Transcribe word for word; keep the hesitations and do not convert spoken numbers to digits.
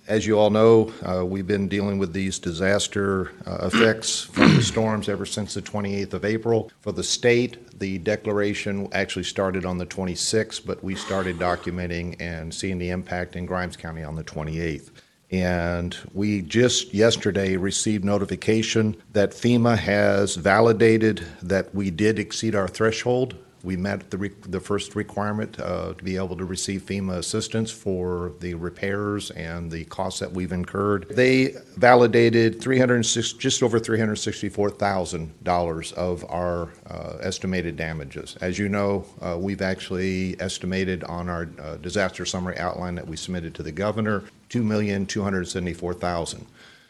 As you all know, uh, we've been dealing with these disaster uh, effects from the storms ever since the twenty-eighth of April. For the state, the declaration actually started on the twenty-sixth, but we started documenting and seeing the impact in Grimes County on the twenty-eighth. And we just yesterday received notification that FEMA has validated that we did exceed our threshold. We met the, re the first requirement uh, to be able to receive FEMA assistance for the repairs and the costs that we've incurred. They validated three hundred six, just over three hundred sixty-four thousand dollars of our uh, estimated damages. As you know, uh, we've actually estimated on our uh, disaster summary outline that we submitted to the governor two million two hundred seventy-four thousand dollars.